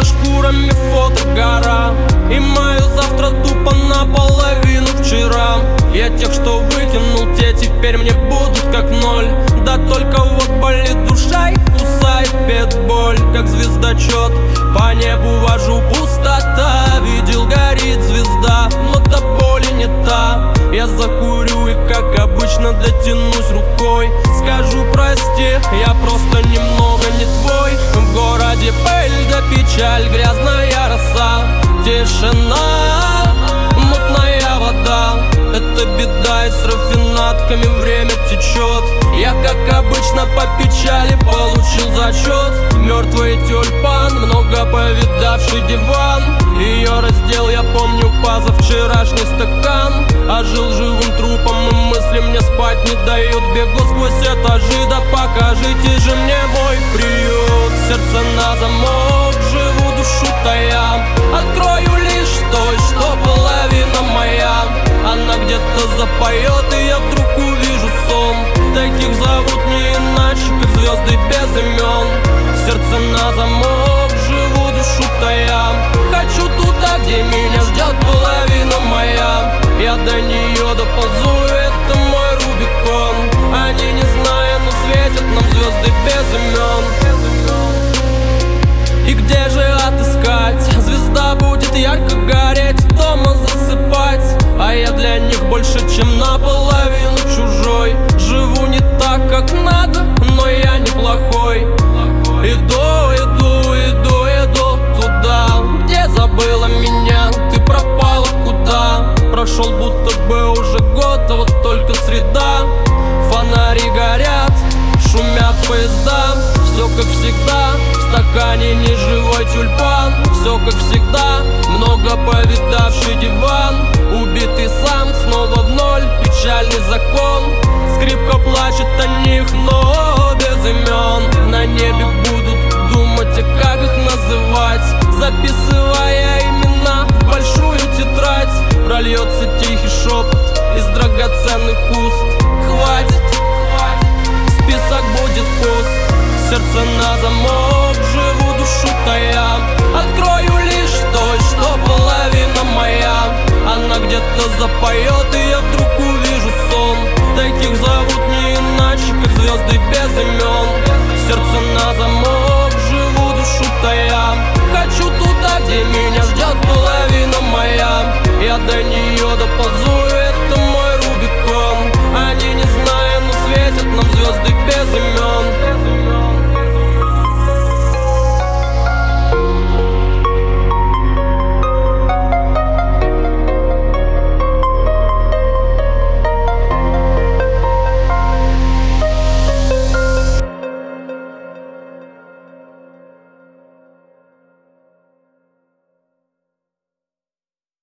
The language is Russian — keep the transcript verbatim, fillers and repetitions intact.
за шкурами фотогора, и мое завтра тупо наполовину вчера. Я тех, что выкинул, те теперь мне будут как ноль. Да только вот болит душа и кусает пет-боль. Как звездочет по небу вожу, пустота. Видел, горит звезда, но до боли не та. Я закурю и, как обычно, дотянусь рукой. Скажу прости, я просто немного не твой. В городе пыль да печаль, грязная роса. Тишина, мутная вода. Это беда, и с рафинатками время течет. Я, как обычно, по печали получил зачет. Мертвый тюльпан, много повидавший диван. Ее раздел я помню позавчерашний стакан. А жил живым трупом, и мысли мне спать не дают. Бегу сквозь этажи, да покажите же мне мой приют. Сердце на замок, живу душу тая. Открою лишь той, что половина моя. Она где-то запоет, и я вдруг увижу сон. Таких зовут не иначе, как звезды без имен. Сердце на замок, живу душу тая. Хочу туда, где меня ждет половина моя. Я до нее доползу, это мой Рубикон. Они не зная, но светят нам звезды без имен. И где же отыскать? Звезда будет ярко гореть, дома засыпать. А я для них больше, чем наполовину чужой. Живу не так, как надо, но я неплохой. Иду, иду, иду, иду туда, где забыла меня, ты пропала куда. Прошел будто бы уже год, а вот только среда. Фонари горят, шумят поезда. Все как всегда, в стакане неживой тюльпан. Все как всегда, много повидавший диван. Убитый сам, снова в ноль, печальный закон. Скрипка плачет о них, но без имен. На небе будут думать, а как их называть. Записывая имена в большую тетрадь. Прольется тихий шепот из драгоценных уст. Хватит, список будет пуст. Сердце на замок, живу душу тая. Открою лишь той, что половина моя. Она где-то запоет,